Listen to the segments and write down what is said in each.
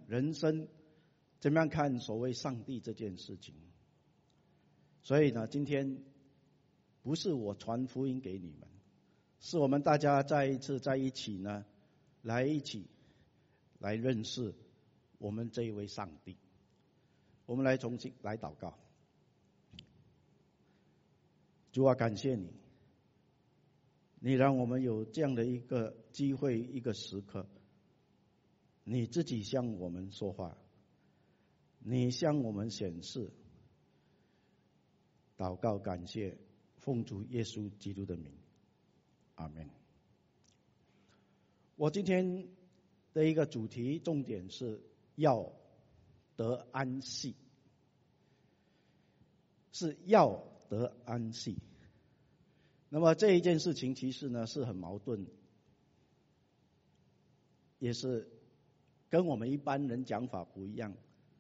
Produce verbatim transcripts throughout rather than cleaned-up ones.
人生，怎么样看所谓上帝这件事情。所以呢，今天不是我传福音给你们，是我们大家再一次在一起呢，来一起来认识我们这一位上帝。我们来重新来祷告。主啊，感谢你，你让我们有这样的一个机会，一个时刻，你自己向我们说话，你向我们显示。祷告感谢，奉主耶稣基督的名，阿们。我今天的一个主题重点是要得安息，是要得安息。那么这一件事情其实呢是很矛盾，也是跟我们一般人讲法不一样。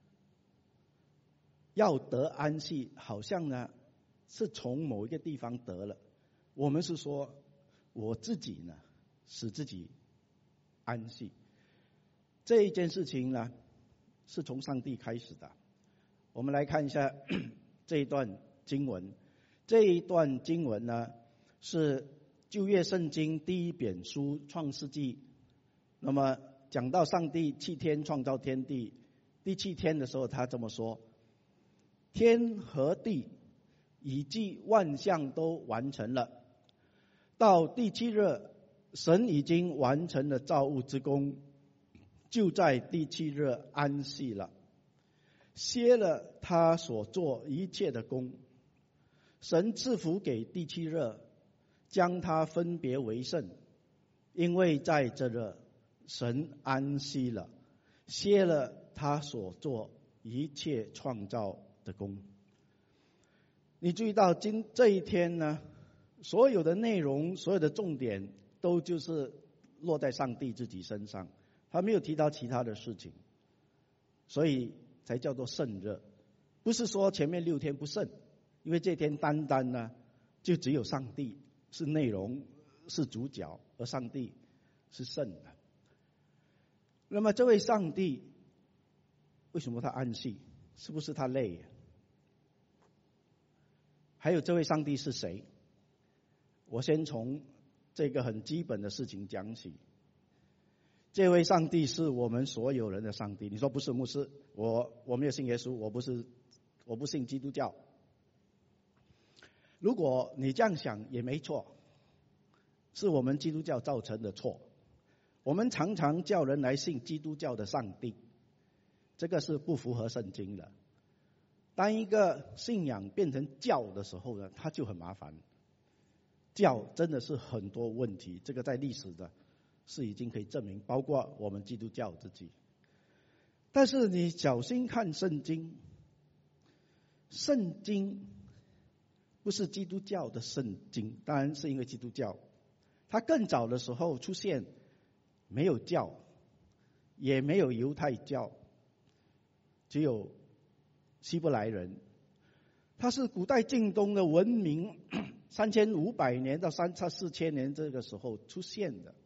要得安息，好像呢是从某一个地方得了，我们是说我自己呢使自己安息。这一件事情呢是从上帝开始的。我们来看一下这一段经文。这一段经文呢是旧约圣经第一卷书创世纪。那么讲到上帝七天创造天地，第七天的时候他这么说：天和地以及万象都完成了，到第七日神已经完成了造物之功，就在第七日安息了，歇了他所做一切的功。神赐福给第七日，将它分别为圣，因为在这日神安息了，歇了他所做一切创造的功。你注意到今这一天呢，所有的内容，所有的重点都就是落在上帝自己身上，他没有提到其他的事情，所以才叫做圣日。不是说前面六天不圣，因为这天单单呢就只有上帝是内容，是主角，而上帝是圣的。那么这位上帝为什么他安息？是不是他累？还有这位上帝是谁？我先从这个很基本的事情讲起。这位上帝是我们所有人的上帝。你说不是牧师，我我没有信耶稣，我不是我不信基督教。如果你这样想也没错，是我们基督教造成的错。我们常常叫人来信基督教的上帝，这个是不符合圣经的。当一个信仰变成教的时候呢，它就很麻烦。教真的是很多问题，这个在历史的是已经可以证明，包括我们基督教自己。但是你小心看圣经，圣经不是基督教的圣经，当然是因为基督教，它更早的时候出现没有教，也没有犹太教，只有希伯来人。它是古代近东的文明，三千五百年到三四千年这个时候出现的，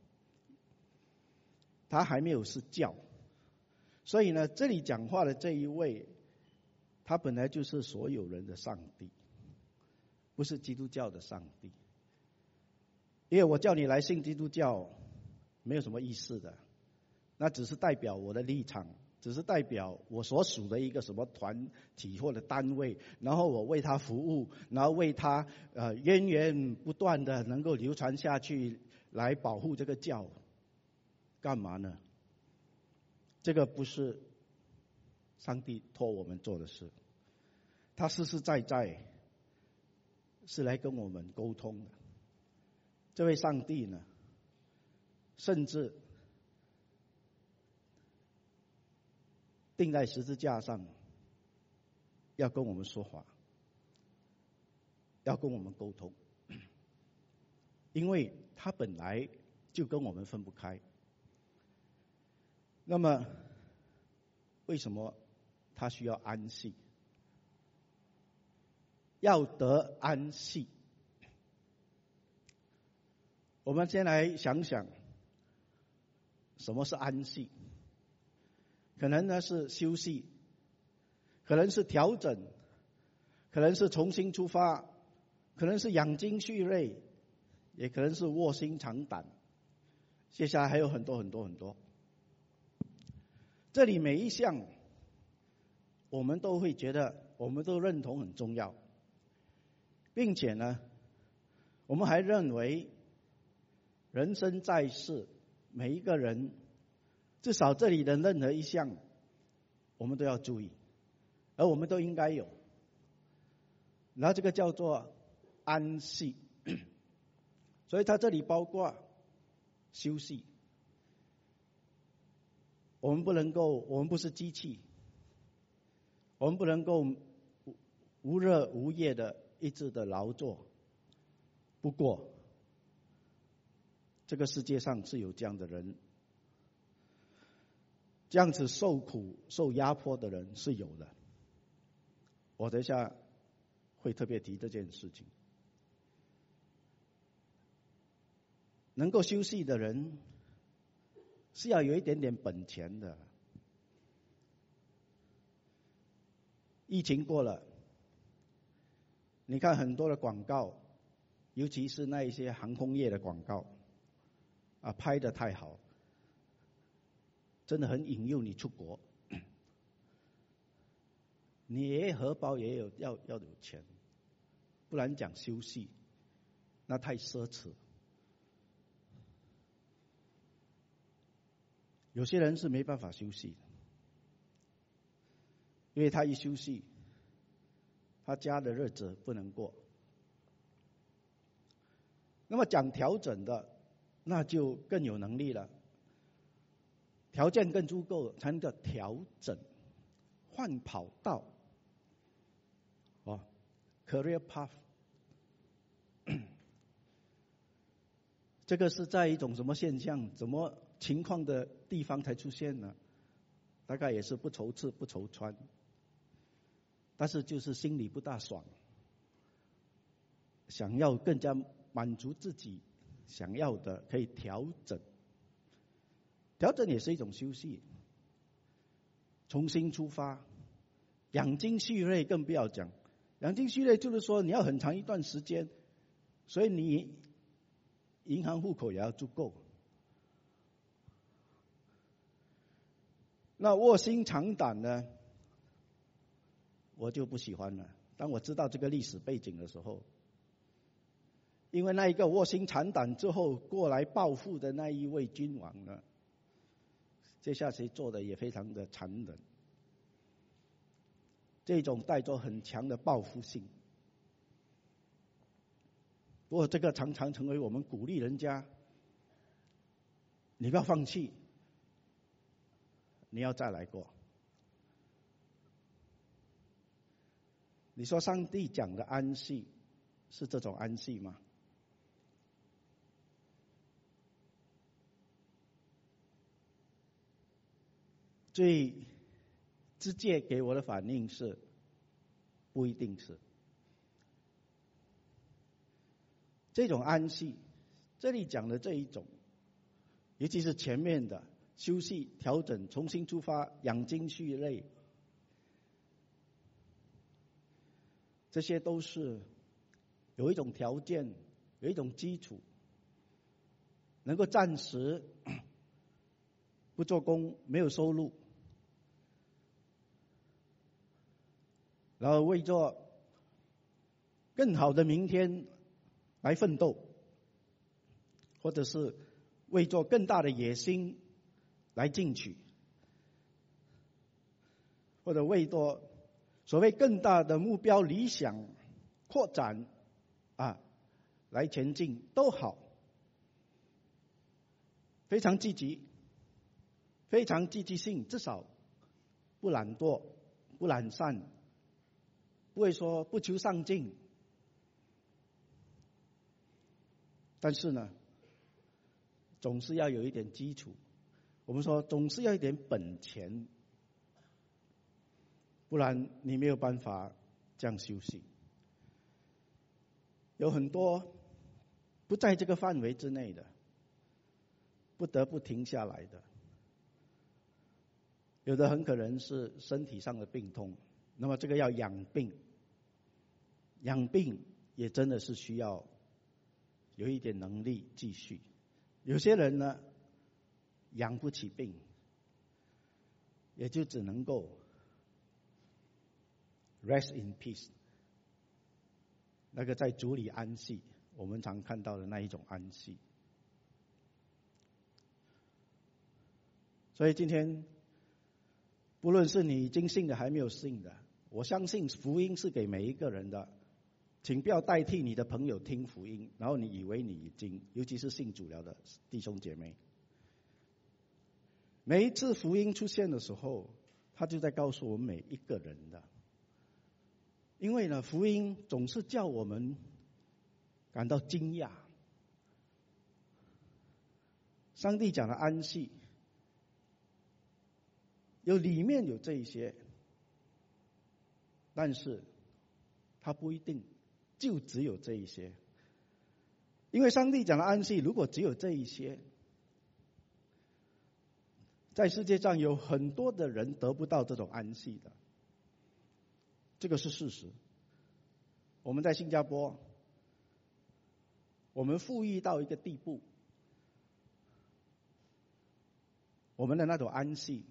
它还没有是教。所以呢，这里讲话的这一位，他本来就是所有人的上帝，不是基督教的上帝。因为我叫你来信基督教没有什么意思的，那只是代表我的立场，只是代表我所属的一个什么团体或者单位，然后我为他服务，然后为他呃源源不断的能够流传下去，来保护这个教。干嘛呢？这个不是上帝托我们做的事，他实实在在是来跟我们沟通的。这位上帝呢，甚至钉在十字架上，要跟我们说话，要跟我们沟通，因为他本来就跟我们分不开。那么为什么他需要安息？要得安息，我们先来想想什么是安息。 可能呢是休息，可能是调整，可能是重新出发，可能是养精蓄锐，也可能是卧薪尝胆。接下来还有很多很多很多。这里每一项我们都会觉得，我们都认同很重要，并且呢，我们还认为人生在世，每一个人至少这里的任何一项我们都要注意，而我们都应该有。然后这个叫做安息，所以它这里包括休息。我们不能够，我们不是机器，我们不能够无日无夜的一直的劳作。不过这个世界上是有这样的人，这样子受苦受压迫的人是有的，我等一下会特别提这件事情。能够休息的人是要有一点点本钱的。疫情过了，你看很多的广告，尤其是那一些航空业的广告啊，拍得太好，真的很引诱你出国。你也荷包也有要要有钱，不然讲休息，那太奢侈。有些人是没办法休息的，因为他一休息，他家的日子不能过。那么讲调整的，那就更有能力了，条件更足够才能叫调整，换跑道，哦 ，career path， 这个是在一种什么现象、怎么情况的地方才出现呢？大概也是不愁吃不愁穿，但是就是心里不大爽，想要更加满足自己想要的，可以调整。调整也是一种休息，重新出发，养精蓄锐更不要讲。养精蓄锐就是说你要很长一段时间，所以你银行户口也要足够。那卧薪尝胆呢，我就不喜欢了。当我知道这个历史背景的时候，因为那一个卧薪尝胆之后过来报复的那一位君王呢，接下去做的也非常的残忍，这种带着很强的报复性。不过这个常常成为我们鼓励人家，你不要放弃，你要再来过。你说上帝讲的安息是这种安息吗？最直接给我的反应是不一定是。这种安息，这里讲的这一种，尤其是前面的休息、调整、重新出发、养精蓄锐，这些都是有一种条件，有一种基础，能够暂时不做工，没有收入，然后为做更好的明天来奋斗，或者是为做更大的野心来进取，或者为做所谓更大的目标、理想扩展啊来前进都好，非常积极，非常积极性，至少不懒惰、不懒散，不会说不求上进。但是呢，总是要有一点基础。我们说总是要一点本钱，不然你没有办法这样休息。有很多不在这个范围之内的，不得不停下来的。 有的很可能是身体上的病痛，那么这个要养病，养病也真的是需要有一点能力继续。有些人呢养不起病，也就只能够 rest in peace， 那个在主里安息，我们常看到的那一种安息。所以今天不论是你已经信的还没有信的，我相信福音是给每一个人的，请不要代替你的朋友听福音，然后你以为你已经，尤其是信主了的弟兄姐妹，每一次福音出现的时候，他就在告诉我们每一个人的。因为呢，福音总是叫我们感到惊讶。上帝讲的安息，有里面有这一些，但是它不一定就只有这一些。因为上帝讲的安息，如果只有这一些，在世界上有很多的人得不到这种安息的，这个是事实。我们在新加坡，我们富裕到一个地步，我们的那种安息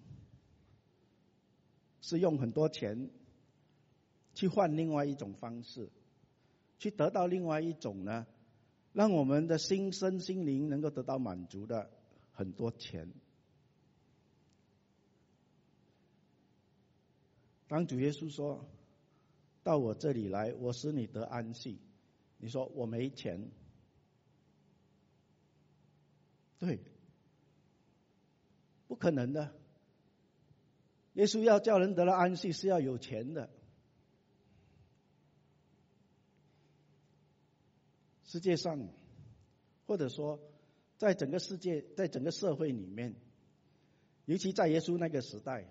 是用很多钱去换另外一种方式，去得到另外一种呢，让我们的心身心灵能够得到满足的很多钱。当主耶稣说到我这里来，我使你得安息，你说我没钱，对，不可能的。耶稣要叫人得了安息是要有钱的。世界上，或者说在整个世界，在整个社会里面，尤其在耶稣那个时代，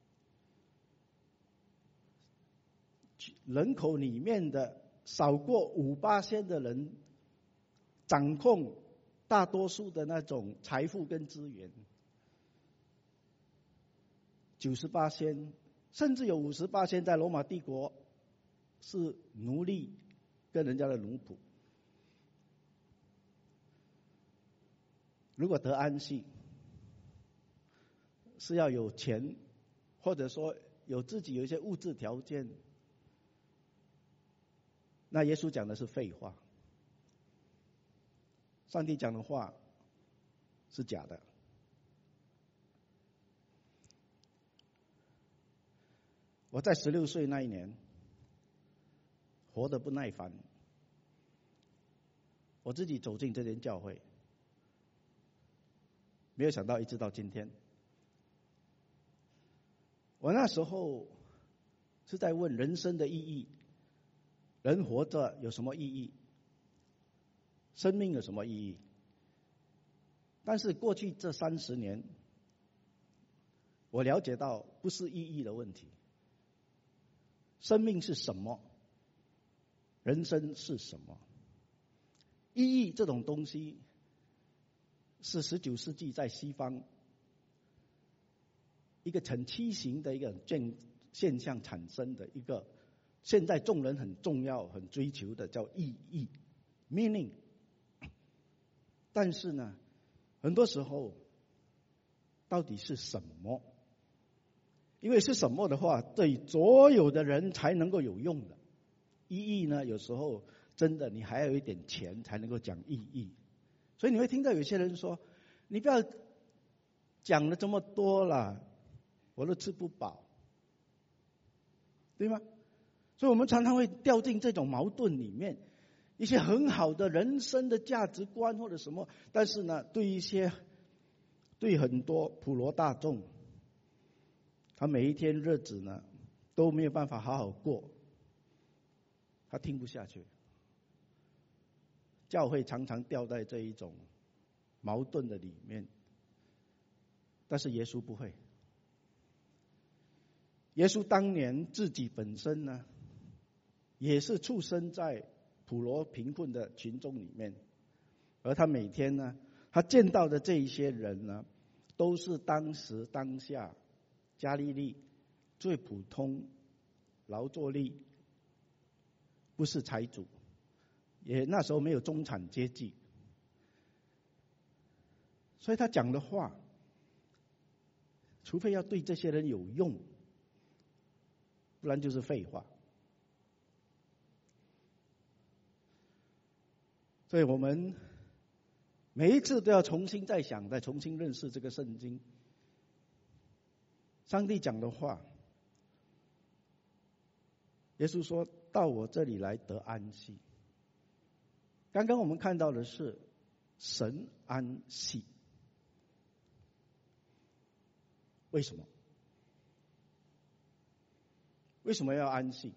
人口里面的少过五巴仙的人掌控大多数的那种财富跟资源，九十巴仙，甚至有五十巴仙在罗马帝国是奴隶跟人家的奴仆。如果得安息，是要有钱，或者说有自己有一些物质条件，那耶稣讲的是废话，上帝讲的话是假的。我在十六岁那一年，活得不耐烦，我自己走进这间教会，没有想到一直到今天。我那时候是在问人生的意义，人活着有什么意义？生命有什么意义？但是过去这三十年，我了解到不是意义的问题。生命是什么？人生是什么？意义这种东西，是十九世纪在西方一个很畸形的一个现现象产生的一个，现在众人很重要、很追求的叫意义 （meaning）。但是呢，很多时候到底是什么？因为是什么的话，对所有的人才能够有用的。意义呢，有时候真的你还要有一点钱才能够讲意义。所以你会听到有些人说：“你不要讲了这么多了，我都吃不饱。”对吗？所以我们常常会掉进这种矛盾里面，一些很好的人生的价值观或者什么，但是呢，对一些对很多普罗大众，他每一天日子呢都没有办法好好过，他听不下去。教会常常掉在这一种矛盾的里面，但是耶稣不会。耶稣当年自己本身呢，也是出生在普罗贫困的群众里面，而他每天呢，他见到的这一些人呢，都是当时当下加利利最普通劳作力，不是财主，也那时候没有中产阶级，所以他讲的话，除非要对这些人有用，不然就是废话。所以我们每一次都要重新再想，再重新认识这个圣经。上帝讲的话，耶稣说到我这里来得安息。刚刚我们看到的是神安息，为什么？为什么要安息？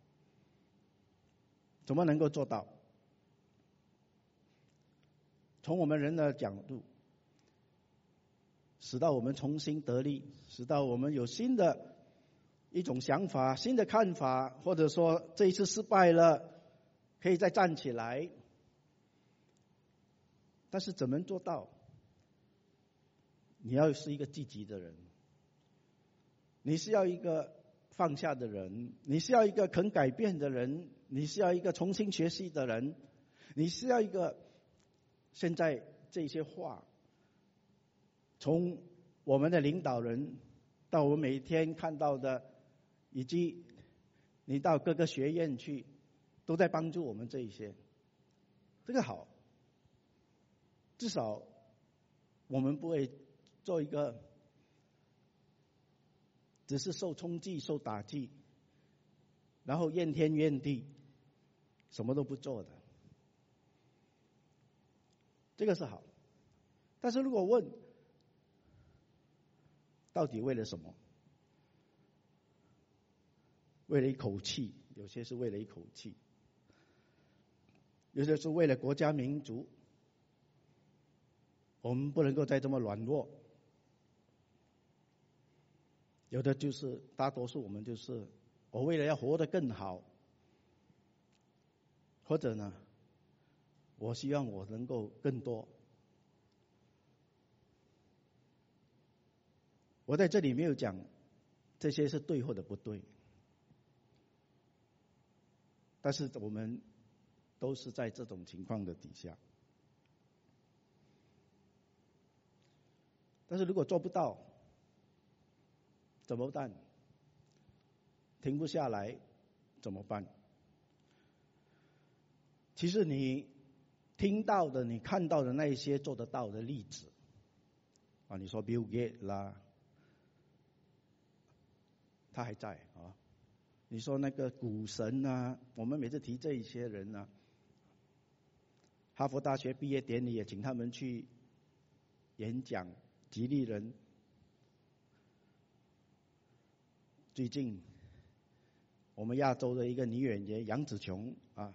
怎么能够做到？从我们人的角度，使到我们重新得力，使到我们有新的一种想法、新的看法，或者说这一次失败了，可以再站起来。但是怎么做到？你要是一个积极的人，你是要一个放下的人，你是要一个肯改变的人，你是要一个重新学习的人，你是要一个现在这些话，从我们的领导人到我们每天看到的，以及你到各个学院去，都在帮助我们这一些。这个好，至少我们不会做一个只是受冲击、受打击，然后怨天怨地，什么都不做的。这个是好。但是如果问到底为了什么？为了一口气，有些是为了一口气，有些是为了国家民族，我们不能够再这么软弱。有的就是大多数我们就是我为了要活得更好，或者呢，我希望我能够更多。我在这里没有讲这些是对或者不对，但是我们都是在这种情况的底下。但是如果做不到怎么办？停不下来怎么办？其实你听到的、你看到的那一些做得到的例子啊，你说 Bill Gates 啦，他还在啊。你说那个股神啊，我们每次提这一些人啊，哈佛大学毕业典礼也请他们去演讲，激励人。最近我们亚洲的一个女演员杨紫琼啊，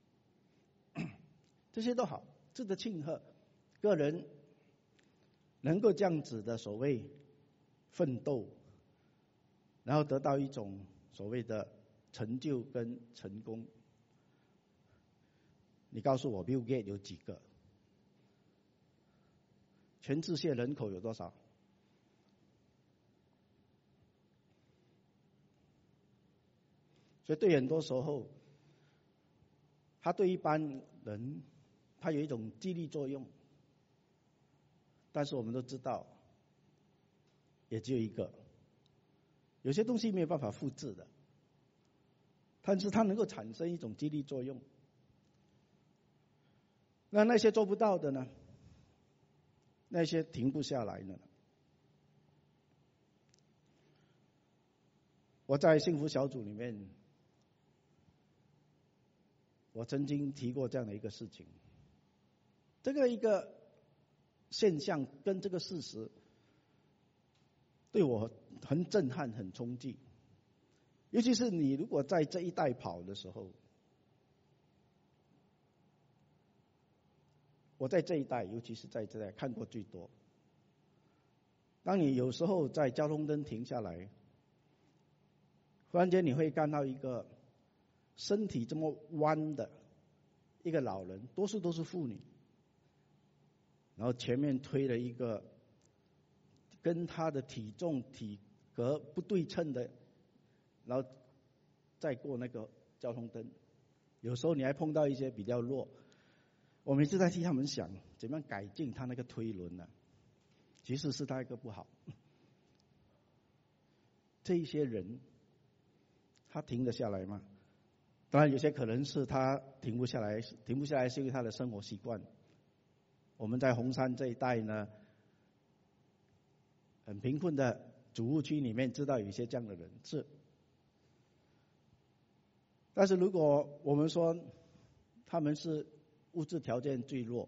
这些都好，值得庆贺。个人能够这样子的所谓奋斗，然后得到一种所谓的成就跟成功。你告诉我 Bill Gates 有几个？全世界人口有多少？所以对很多时候，他对一般人，他有一种激励作用。但是我们都知道，也只有一个。有些东西没有办法复制的，但是它能够产生一种激励作用。那那些做不到的呢？那些停不下来的呢？我在幸福小组里面，我曾经提过这样的一个事情。这个一个现象跟这个事实，对我很震撼、很冲击。尤其是你如果在这一带跑的时候，我在这一带，尤其是在这一带看过最多。当你有时候在交通灯停下来，忽然间你会看到一个身体这么弯的一个老人，多数都是妇女，然后前面推了一个跟他的体重体和不对称的，然后再过那个交通灯。有时候你还碰到一些比较弱，我们一直在替他们想怎么样改进他那个推轮呢、啊？其实是他一个不好。这一些人，他停得下来吗？当然，有些可能是他停不下来，停不下来是因为他的生活习惯。我们在红山这一带呢，很贫困的主务区里面，知道有一些这样的人是。但是如果我们说他们是物质条件最弱，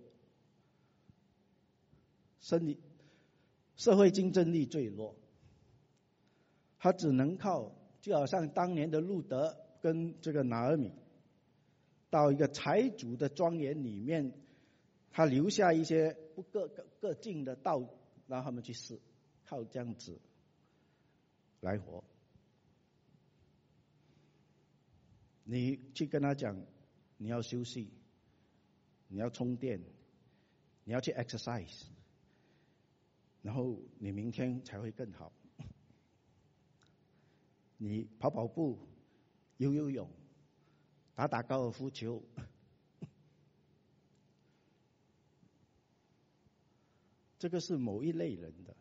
生理社会竞争力最弱，他只能靠，就好像当年的路德跟这个拿俄米，到一个财主的庄园里面，他留下一些不各各各尽的道，让他们去试，靠这样子来活。你去跟他讲，你要休息，你要充电，你要去 exercise， 然后你明天才会更好。你跑跑步，游游泳，打打高尔夫球，这个是某一类人的，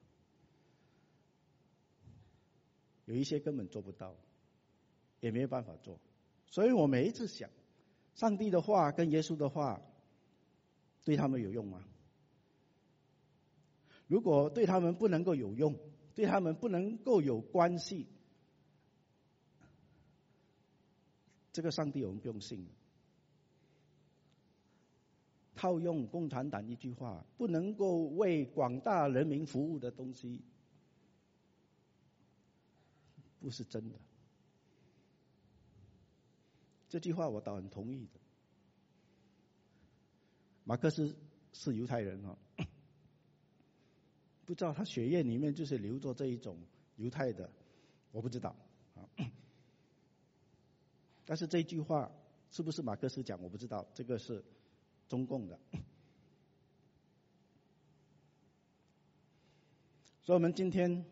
有一些根本做不到，也没有办法做。所以我每一次想，上帝的话跟耶稣的话对他们有用吗？如果对他们不能够有用，对他们不能够有关系，这个上帝我们不用信。套用共产党一句话，不能够为广大人民服务的东西，不是真的。这句话我倒很同意的。马克思是犹太人啊，不知道他血液里面就是流着这一种犹太的，我不知道啊。但是这句话是不是马克思讲，我不知道，这个是中共的。所以我们今天，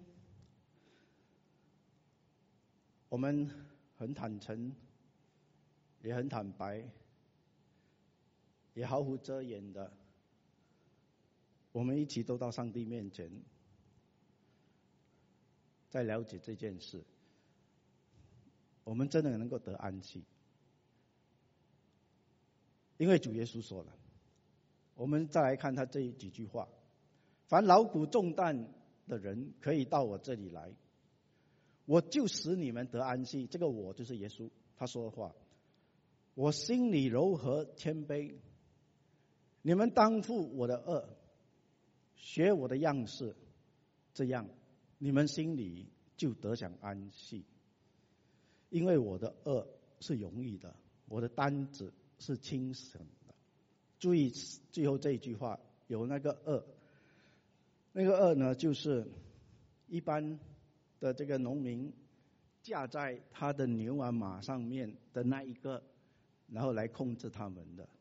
我们很坦诚，也很坦白，也毫无遮掩的，我们一起都到上帝面前，再了解这件事，我们真的能够得安息。因为主耶稣说了，我们再来看他这几句话：凡劳苦重担的人可以到我这里来，我就使你们得安息。这个我就是耶稣，他说的话。我心里柔和谦卑，你们当负我的恶，学我的样式，这样你们心里就得享安息。因为我的恶是容易的，我的担子是轻省的。注意最后这一句话，有那个恶，那个恶呢，就是一般的这个农民架在他的牛啊马上面的那一个，然后来控制他们的。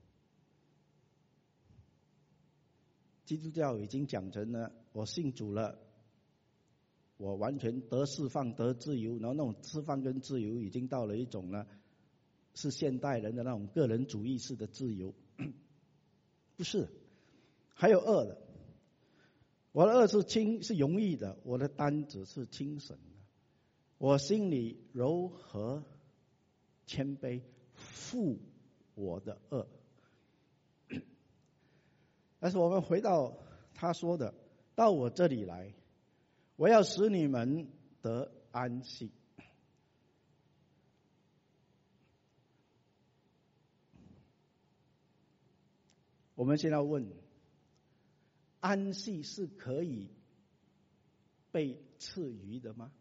基督教已经讲成了，我信主了，我完全得释放得自由，然后那种释放跟自由已经到了一种呢，是现代人的那种个人主义式的自由。不是，还有恶的。我的恶是轻是容易的，我的担子是轻省的。我心里柔和谦卑，负我的恶。但是我们回到他说的，到我这里来，我要使你们得安息。我们现在问，安息是可以被赐予的吗？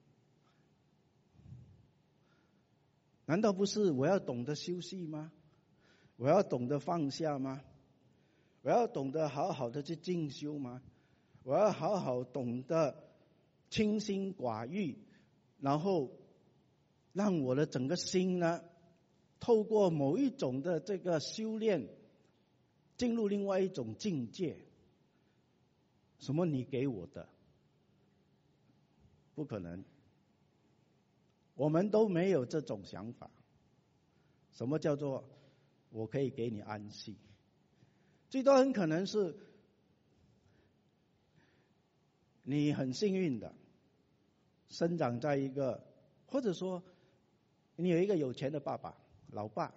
难道不是我要懂得休息吗？我要懂得放下吗？我要懂得好好的去进修吗？我要好好懂得清心寡欲，然后让我的整个心呢，透过某一种的这个修炼，进入另外一种境界。什么你给我的？不可能。 我们都没有这种想法。什么叫做我可以给你安息？最多很可能是你很幸运的生长在一个，或者说你有一个有钱的爸爸、老爸，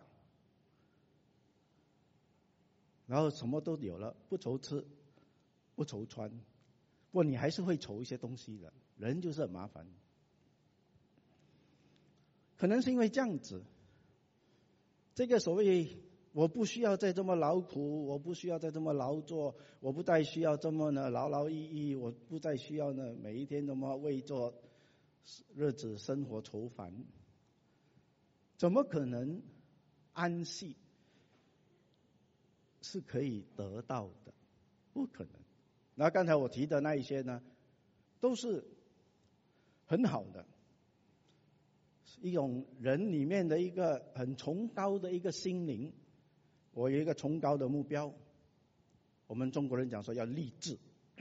然后什么都有了，不愁吃，不愁穿，不过你还是会愁一些东西的，人就是很麻烦。可能是因为这样子，这个所谓我不需要再这么劳苦，我不需要再这么劳作，我不再需要这么呢劳劳役役，我不再需要呢每一天这么为做日子生活愁烦，怎么可能安息是可以得到的？不可能。那刚才我提的那一些呢，都是很好的，一种人里面的一个很崇高的一个心灵。我有一个崇高的目标，我们中国人讲说要立志，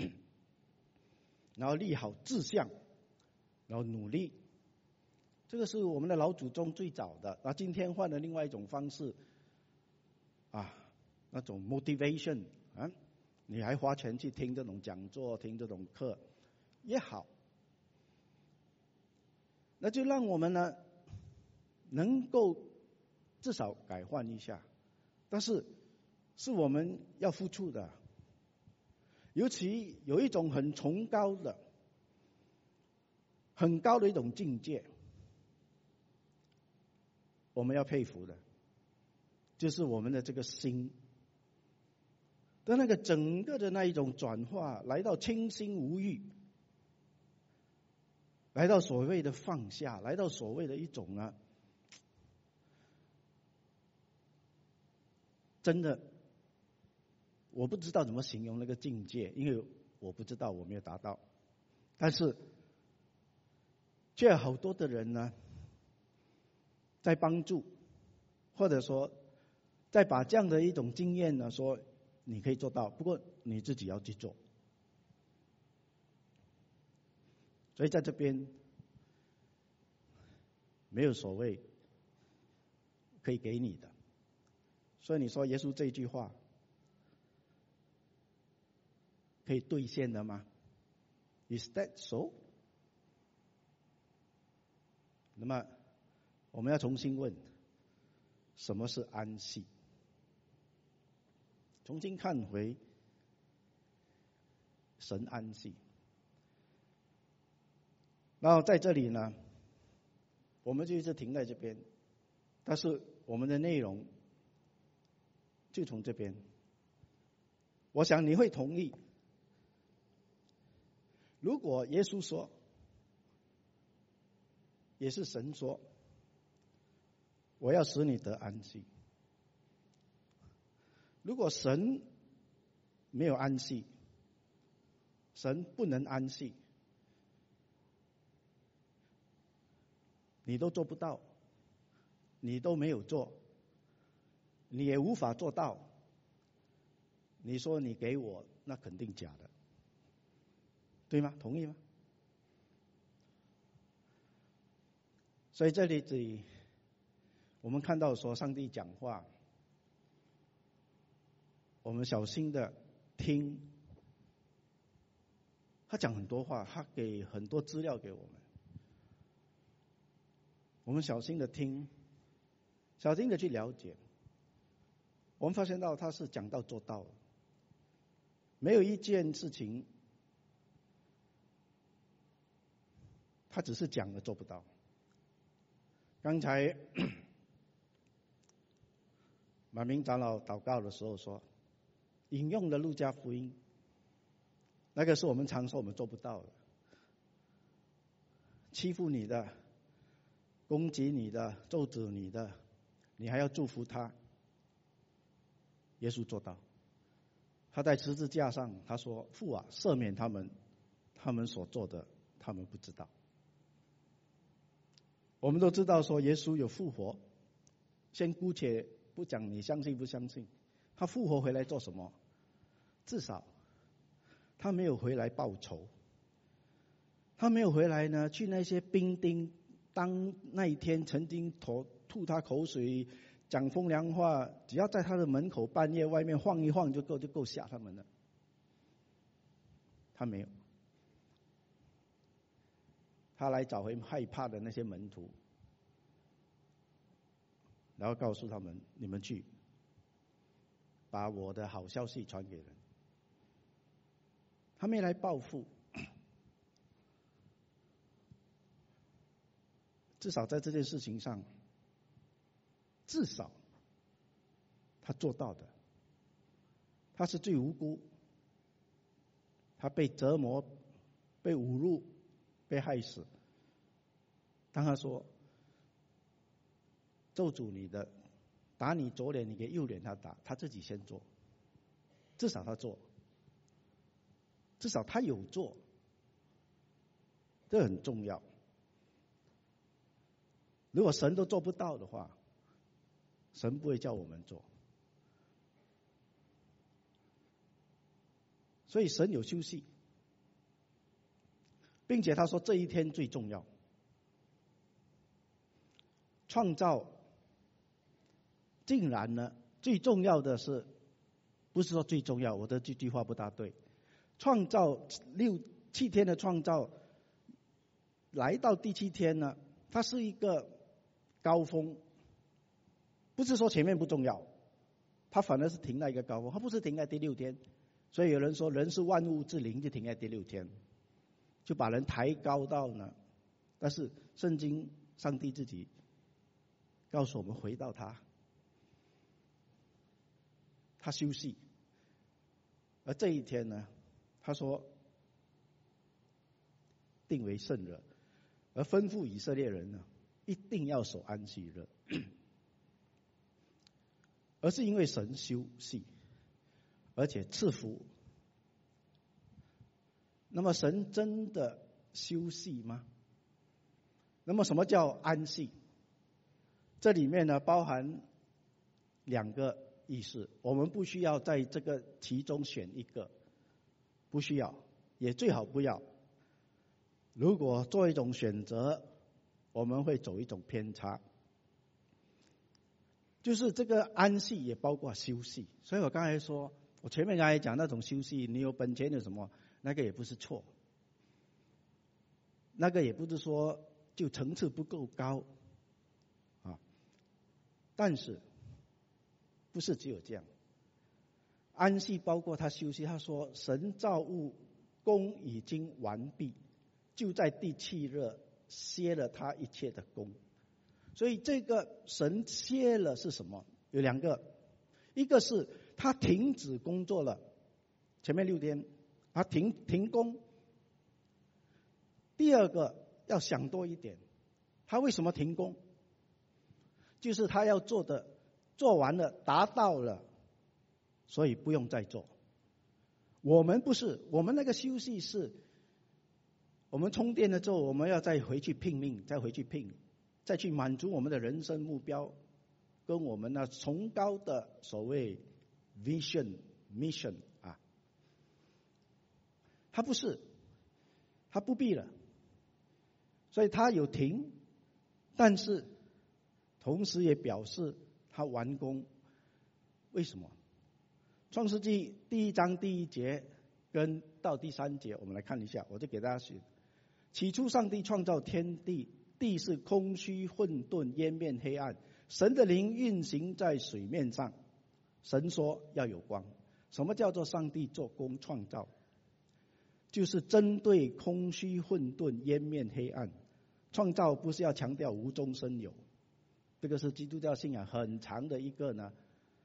然后立好志向，然后努力。这个是我们的老祖宗最早的，那今天换了另外一种方式啊，那种 motivation 啊，你还花钱去听这种讲座，听这种课也好，那就让我们呢能够至少改换一下，但是是我们要付出的。尤其有一种很崇高的、很高的一种境界，我们要佩服的，就是我们的这个心的那个整个的那一种转化，来到清心无欲，来到所谓的放下，来到所谓的一种啊，真的我不知道怎么形容那个境界，因为我不知道，我没有达到，但是却有好多的人呢在帮助，或者说在把这样的一种经验呢说你可以做到，不过你自己要去做。所以在这边没有所谓可以给你的。所以你说耶稣这句话可以兑现的吗？ Is that so？ 那么我们要重新问，什么是安息？重新看回神安息。然后在这里呢，我们就一直停在这边，但是我们的内容就从这边。我想你会同意，如果耶稣说，也是神说，我要使你得安息。如果神没有安息，神不能安息，你都做不到，你都没有做，你也无法做到，你说你给我，那肯定假的，对吗？同意吗？所以这里我们看到说上帝讲话，我们小心的听，他讲很多话，他给很多资料给我们，我们小心的听，小心的去了解。我们发现到他是讲到做到，没有一件事情他只是讲了做不到。刚才马明长老祷告的时候说，引用了路加福音，那个是我们常说我们做不到的，欺负你的、攻击你的、咒诅你的，你还要祝福他。耶稣做到，他在十字架上他说，父啊，赦免他们，他们所做的他们不知道。我们都知道说耶稣有复活，先姑且不讲你相信不相信，他复活回来做什么？至少他没有回来报仇，他没有回来呢去那些兵丁当那一天曾经吐吐他口水、讲风凉话，只要在他的门口半夜外面晃一晃就够，就够吓他们了。他没有，他来找回害怕的那些门徒，然后告诉他们：你们去，把我的好消息传给人。他没来报复，至少在这件事情上，至少他做到的。他是最无辜，他被折磨、被侮辱、被害死。当他说：咒诅你的，打你左脸，你给右脸他打，他自己先做。至少他做，至少他有做，这很重要。如果神都做不到的话，神不会叫我们做。所以神有休息，并且他说这一天最重要。创造竟然呢，最重要的是，不是说最重要，我的这句话不大对。创造六七天的创造，来到第七天呢，它是一个高峰，不是说前面不重要，它反而是停在一个高峰，它不是停在第六天。所以有人说人是万物之灵，就停在第六天，就把人抬高到呢。但是圣经上帝自己告诉我们，回到他，他休息。而这一天呢，他说定为圣日，而吩咐以色列人呢，一定要守安息日，而是因为神休息，而且赐福。那么神真的休息吗？那么什么叫安息？这里面呢包含两个意思，我们不需要在这个其中选一个，不需要，也最好不要。如果做一种选择，我们会走一种偏差。就是这个安息也包括休息，所以我刚才说，我前面刚才讲那种休息，你有本钱有什么，那个也不是错，那个也不是说就层次不够高啊。但是不是只有这样，安息包括他休息。他说神造物工已经完毕，就在第七日歇了他一切的工。所以这个神歇了是什么？有两个，一个是他停止工作了，前面六天他停停工。第二个要想多一点，他为什么停工？就是他要做的做完了，达到了，所以不用再做。我们不是，我们那个休息是，我们充电了之后，我们要再回去拼命，再回去拼，再去满足我们的人生目标，跟我们那崇高的所谓 vision mission 啊。他不是，他不必了，所以他有停，但是同时也表示他完工。为什么？创世纪第一章第一节跟到第三节，我们来看一下，我就给大家写。起初上帝创造天地，地是空虚混沌，渊面黑暗，神的灵运行在水面上。神说要有光。什么叫做上帝做工创造？就是针对空虚混沌，渊面黑暗。创造不是要强调无中生有，这个是基督教信仰很长的一个呢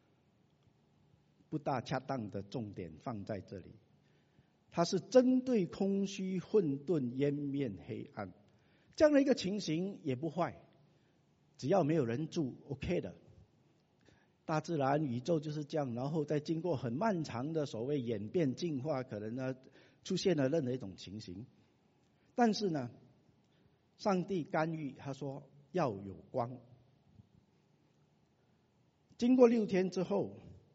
不大恰当的重点放在这里。它是针对空虚混沌，渊面黑暗这样的一个情形也不坏，只要没有人住 OK 的。大自然宇宙就是这样，然后再经过很漫长的所谓演变进化，可能呢出现了任何一种情形。但是呢上帝干预，他说要有光。经过六天之后，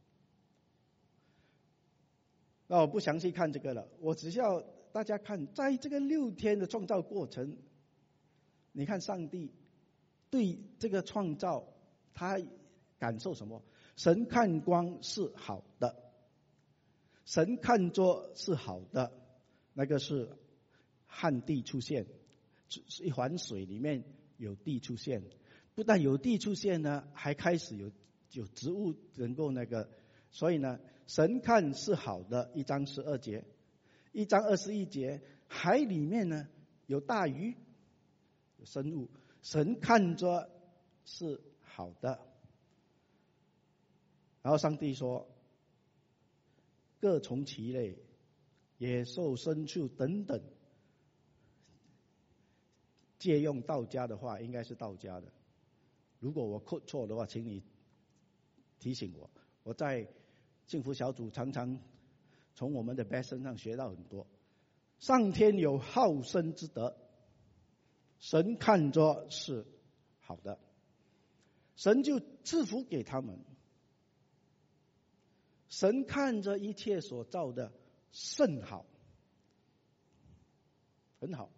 那我不详细看这个了，我只需要大家看，在这个六天的创造过程， 你看上帝对这个创造，他感受什么？神看光是好的，神看作是好的，那个是旱地出现，一环水里面有地出现，不但有地出现呢，还开始有有植物能够那个，所以呢，神看是好的，一章十二节，一章二十一节，海里面呢有大鱼，有生物，神看着是好的。然后上帝说，各从其类，野兽、牲畜等等，借用道家的话，应该是道家的。如果我扣错的话，请你提醒我。我在幸福小组常常从我们的 best 身上学到很多。上天有好生之德，神看着是好的，神就赐福给他们。神看着一切所造的甚好，很好。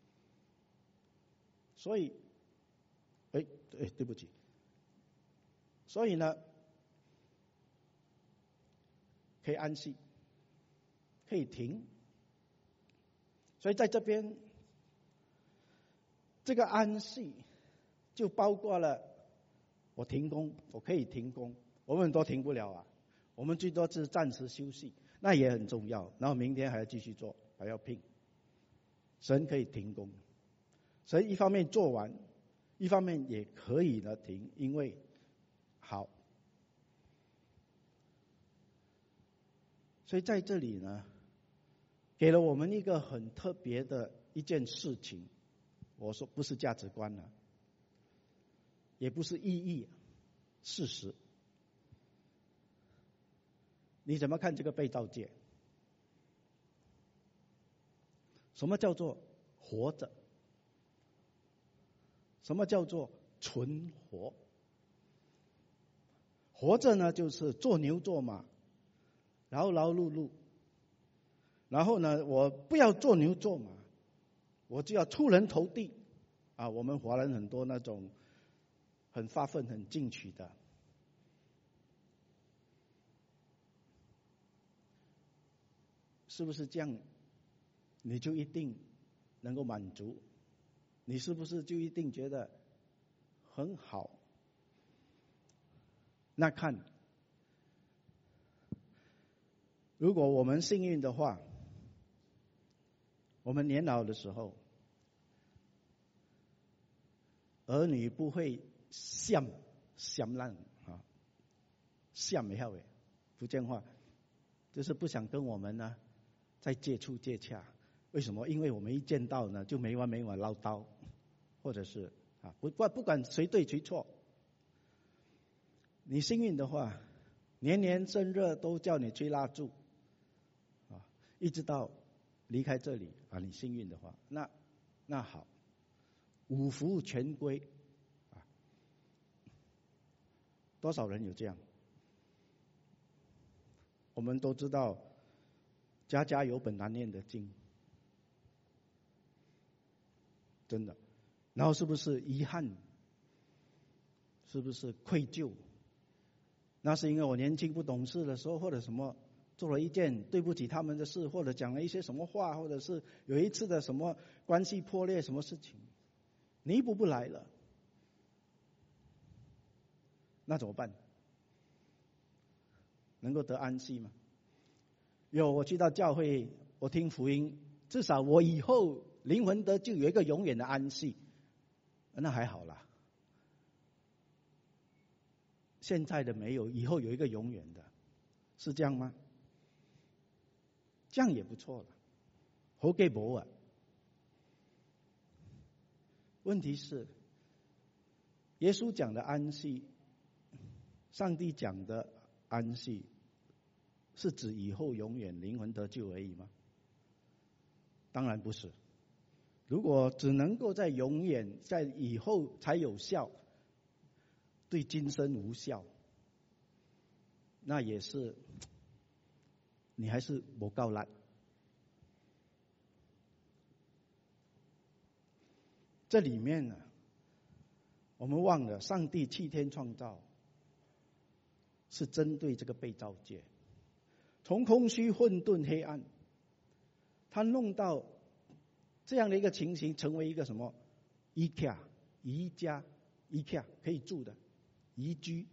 所以，哎哎，对不起。所以呢，可以安息，可以停。所以在这边，这个安息就包括了我停工，我可以停工，我们都停不了啊。我们最多是暂时休息，那也很重要。然后明天还要继续做，还要拼。神可以停工，神一方面做完，一方面也可以呢停，因为好。所以在这里呢，给了我们一个很特别的一件事情。我说不是价值观了，也不是意义，事实。你怎么看这个被造界？什么叫做活着？什么叫做存活？活着呢，就是做牛做马，劳劳碌碌。然后呢，我不要做牛做马，我就要出人头地啊！我们华人很多那种很发愤、很进取的。是不是这样？你就一定能够满足？你是不是就一定觉得很好？那看，如果我们幸运的话，我们年老的时候，儿女不会嫌嫌烂啊，嫌没好诶，福建话就是不想跟我们呢再接触接洽。为什么？因为我们一见到呢，就没完没完唠叨，或者是啊，不不不管谁对谁错。你幸运的话，年年生日都叫你吹蜡烛，啊，一直到离开这里啊，你幸运的话，那那好，五福全归啊，多少人有这样？我们都知道，家家有本难念的经。真的，然后是不是遗憾？是不是愧疚？那是因为我年轻不懂事的时候，或者什么做了一件对不起他们的事，或者讲了一些什么话，或者是有一次的什么关系破裂，什么事情弥补不来了，那怎么办？能够得安息吗？有，我去到教会，我听福音，至少我以后灵魂得救有一个永远的安息，那还好啦。现在的没有，以后有一个永远的，是这样吗？这样也不错了，好给补啊。问题是，耶稣讲的安息，上帝讲的安息，是指以后永远灵魂得救而已吗？当然不是。如果只能够在永远在以后才有效，对今生无效，那也是你还是不够力。 这里面呢，我们忘了上帝七天创造是针对这个被造界，从空虚、混沌、黑暗，他弄到这样的一个情形，成为一个什么宜家、宜家、宜家可以住的宜居。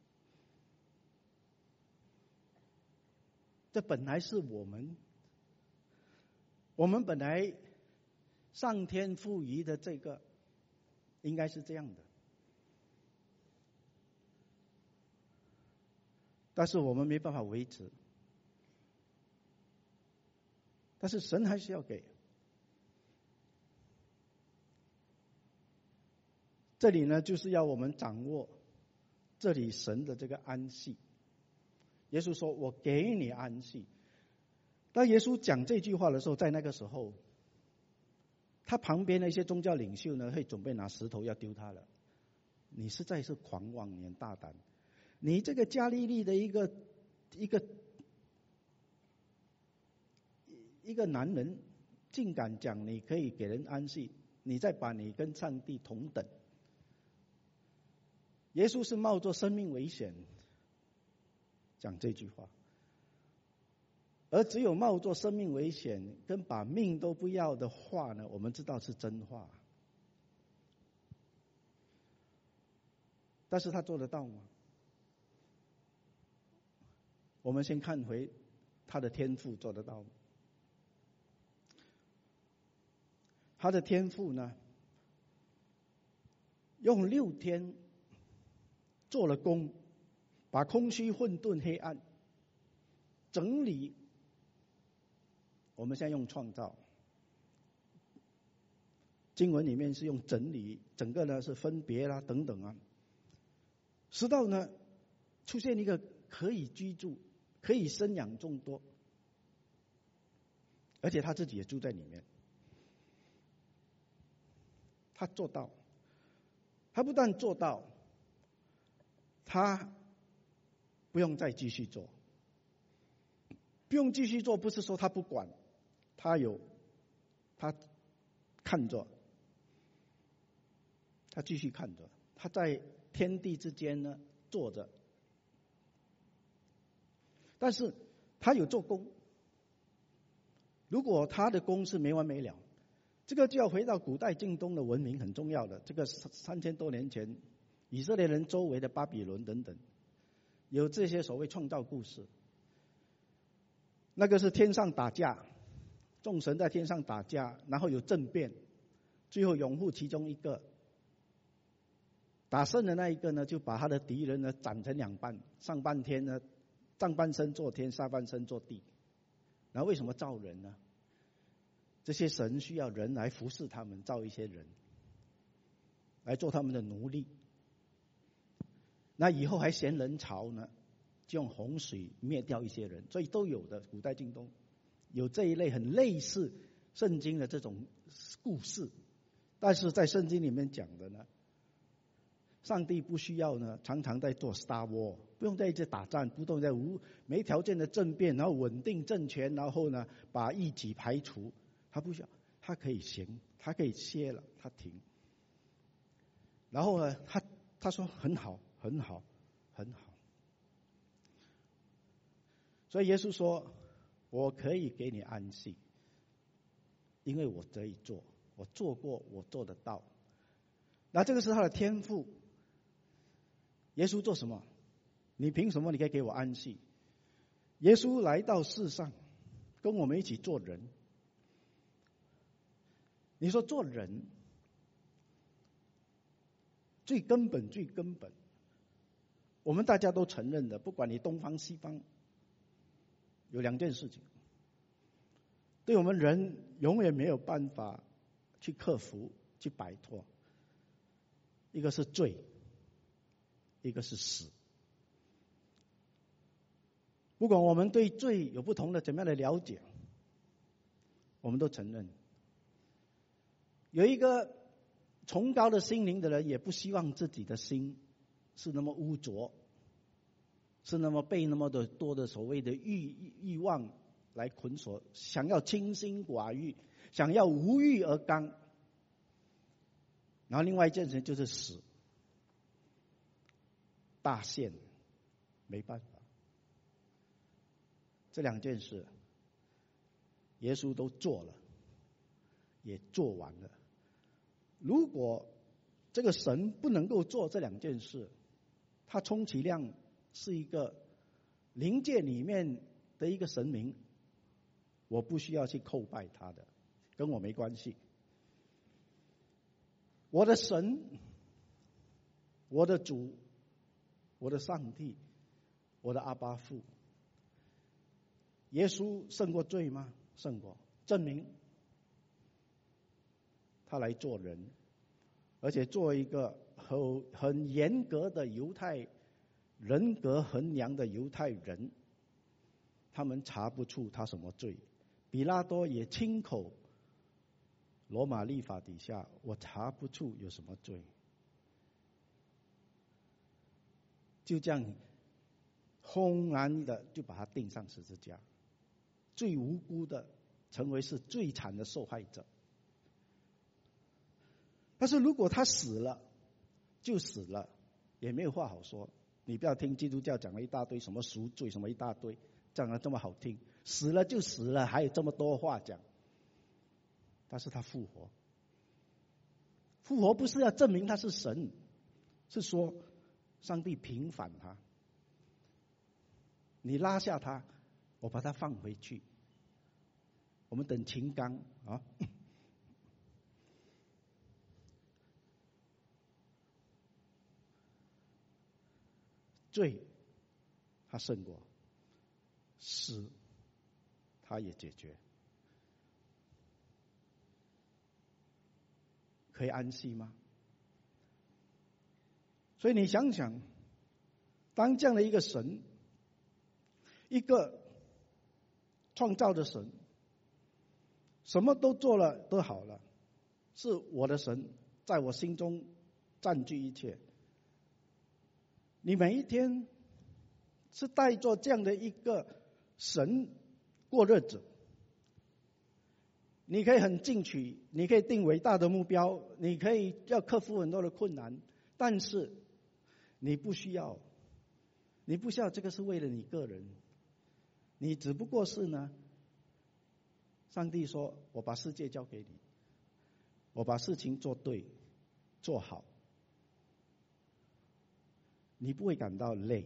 这本来是我们，我们本来上天赋予的这个，应该是这样的，但是我们没办法维持，但是神还是要给。这里呢，就是要我们掌握这里神的这个安息。耶稣说：“我给你安息。”当耶稣讲这句话的时候，在那个时候，他旁边的一些宗教领袖呢，会准备拿石头要丢他了。你实在是狂妄，你很大胆！你这个加利利的一个一个一个男人，竟敢讲你可以给人安息，你再把你跟上帝同等。耶稣是冒着生命危险讲这句话，而只有冒着生命危险跟把命都不要的话呢，我们知道是真话。但是他做得到吗？我们先看回他的天父做得到吗？他的天父呢，用六天做了工，把空虚、混沌、黑暗整理。我们现在用创造，经文里面是用整理，整个呢是分别啦等等啊，直到呢出现一个可以居住、可以生养众多，而且他自己也住在里面。他做到，他不但做到，他不用再继续做，不用继续做，不是说他不管，他有，他看着，他继续看着，他在天地之间呢坐着，但是他有做工。如果他的工是没完没了，这个就要回到古代近东的文明，很重要的。这个三千多年前，以色列人周围的巴比伦等等，有这些所谓创造故事。那个是天上打架，众神在天上打架，然后有政变，最后拥护其中一个，打胜的那一个呢，就把他的敌人呢斩成两半，上半天呢，上半身做天，下半身做地。然后为什么造人呢？这些神需要人来服侍他们，造一些人来做他们的奴隶。那以后还嫌人潮呢，就用洪水灭掉一些人，所以都有的。古代近东有这一类很类似圣经的这种故事，但是在圣经里面讲的呢，上帝不需要呢常常在做 Star War， 不用在一直打仗，不用在无没条件的政变，然后稳定政权，然后呢把异己排除。他不需要，他可以行，他可以歇了，他停。然后呢，他他说很好，很好，很好。所以耶稣说：“我可以给你安息，因为我可以做，我做过，我做得到。”那这个是他的天赋。耶稣做什么？你凭什么你可以给我安息？耶稣来到世上，跟我们一起做人。你说做人最根本最根本，我们大家都承认的，不管你东方西方，有两件事情对我们人永远没有办法去克服去摆脱，一个是罪，一个是死。不管我们对罪有不同的怎么样的了解，我们都承认有一个崇高的心灵的人，也不希望自己的心是那么污浊，是那么被那么的多的所谓的欲欲望来捆锁，想要清心寡欲，想要无欲而刚。 然后另外一件事就是死，大限没办法。这两件事，耶稣都做了，也做完了。如果这个神不能够做这两件事，他充其量是一个灵界里面的一个神明，我不需要去叩拜他的，跟我没关系。我的神，我的主，我的上帝，我的阿爸父。耶稣胜过罪吗？胜过，证明他来做人，而且做一个很很严格的犹太人格衡量的犹太人，他们查不出他什么罪。比拉多也亲口，罗马律法底下，我查不出有什么罪，就这样轰然的就把他钉上十字架，最无辜的成为是最惨的受害者。但是如果他死了，就死了，也没有话好说。你不要听基督教讲了一大堆什么赎罪什么一大堆，讲得这么好听，死了就死了，还有这么多话讲。但是他复活，复活不是要证明他是神，是说上帝平反他，你拉下他，我把他放回去。我们等秦刚啊，罪他胜过，死他也解决，可以安息吗？所以你想想，当这样的一个神，一个创造的神，什么都做了都好了，是我的神，在我心中占据一切。你每一天是带着这样的一个神过日子，你可以很进取，你可以定伟大的目标，你可以要克服很多的困难，但是你不需要，你不需要这个是为了你个人，你只不过是呢，上帝说我把世界交给你，我把事情做对做好，你不会感到累，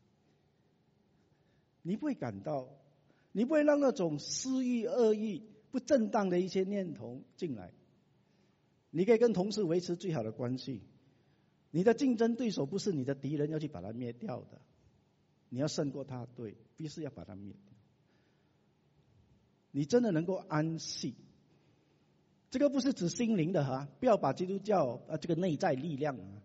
你不会感到，你不会让那种私欲恶意不正当的一些念头进来，你可以跟同事维持最好的关系，你的竞争对手不是你的敌人要去把他灭掉的，你要胜过他，对，必须要把他灭掉。你真的能够安息，这个不是指心灵的哈，不要把基督教啊这个内在力量啊，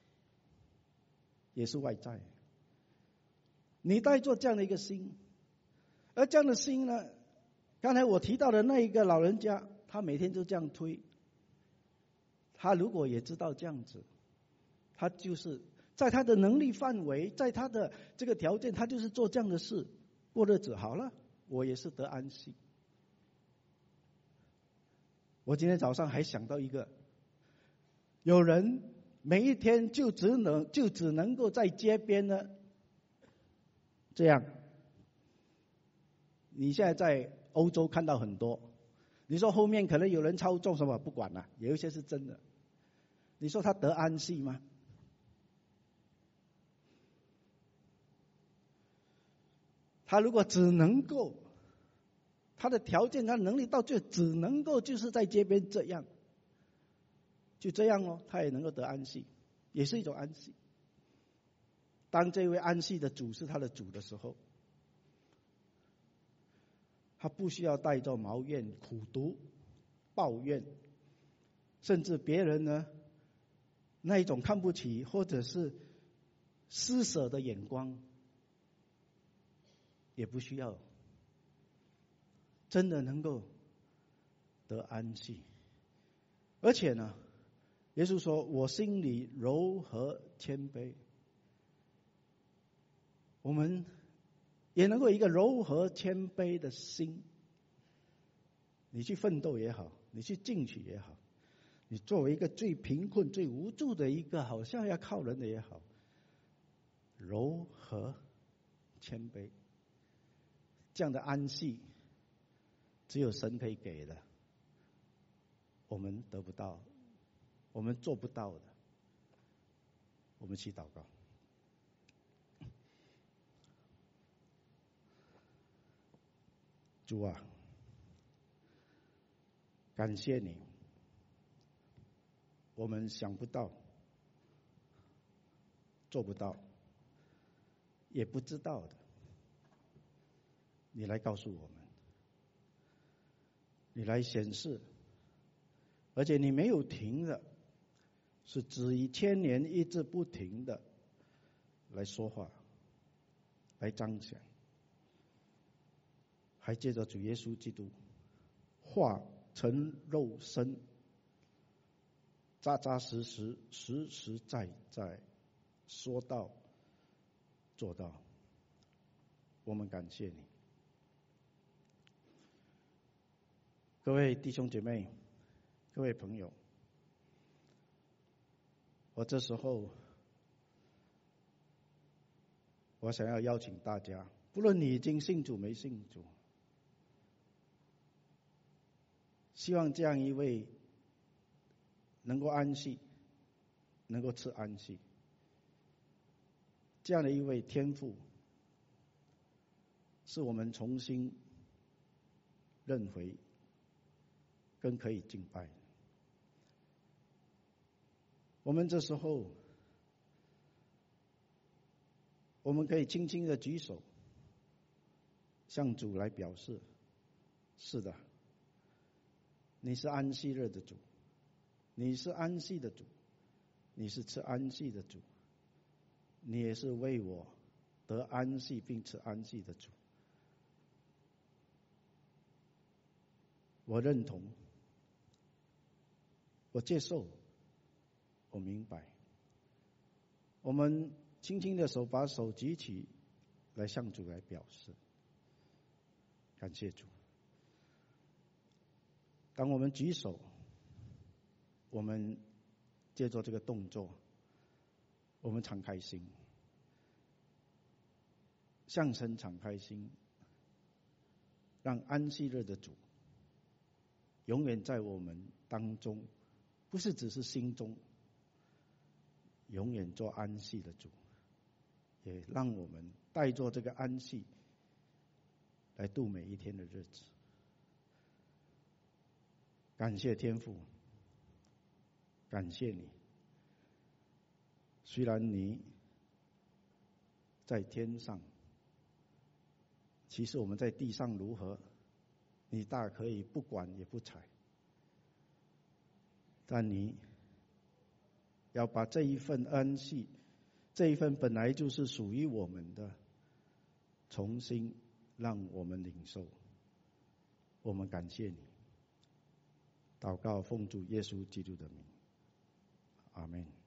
也是外在。你带着这样的一个心，而这样的心呢，刚才我提到的那一个老人家，他每天就这样推，他如果也知道这样子，他就是在他的能力范围，在他的这个条件，他就是做这样的事过日子好了，我也是得安息。我今天早上还想到一个，有人每一天就只能就只能够在街边呢这样，你现在在欧洲看到很多，你说后面可能有人操纵什么不管了，有一些是真的，你说他得安息吗？他如果只能够，他的条件他能力到最后只能够就是在街边这样，就这样哦，他也能够得安息，也是一种安息。当这位安息的主是他的主的时候，他不需要带着埋怨、苦毒、抱怨，甚至别人呢那一种看不起或者是施舍的眼光，也不需要，真的能够得安息。而且呢，耶稣说我心里柔和谦卑，我们也能够有一个柔和谦卑的心，你去奋斗也好，你去进取也好， 你作为一个最贫困、最无助的一个，好像要靠人的也好，柔和、谦卑，这样的安息，只有神可以给的，我们得不到，我们做不到的。我们去祷告。主啊，感谢你，我们想不到，做不到，也不知道的，你来告诉我们，你来显示，而且你没有停的，是指以千年一直不停的来说话，来彰显，还借着主耶稣基督化成肉身，扎扎实实、实实在在说到做到。我们感谢你。各位弟兄姐妹，各位朋友，我这时候我想要邀请大家，不论你已经信主没信主，希望这样一位能够安息，能够吃安息，这样的一位天父，是我们重新认回更可以敬拜。我们这时候我们可以轻轻的举手，向主来表示，是的，你是安息日的主，你是安息的主，你是吃安息的主，你也是为我得安息并吃安息的主。我认同，我接受，我明白。我们轻轻的手把手举起来，向主来表示感谢主。当我们举手，我们借着这个动作，我们敞开心，向神敞开心，让安息日的主永远在我们当中，不是只是心中，永远做安息的主，也让我们带着这个安息来度每一天的日子。感谢天父，感谢你，虽然你在天上，其实我们在地上如何，你大可以不管也不睬，但你要把这一份安息，这一份本来就是属于我们的，重新让我们领受。我们感谢你，祷告奉主耶稣基督的名，阿们。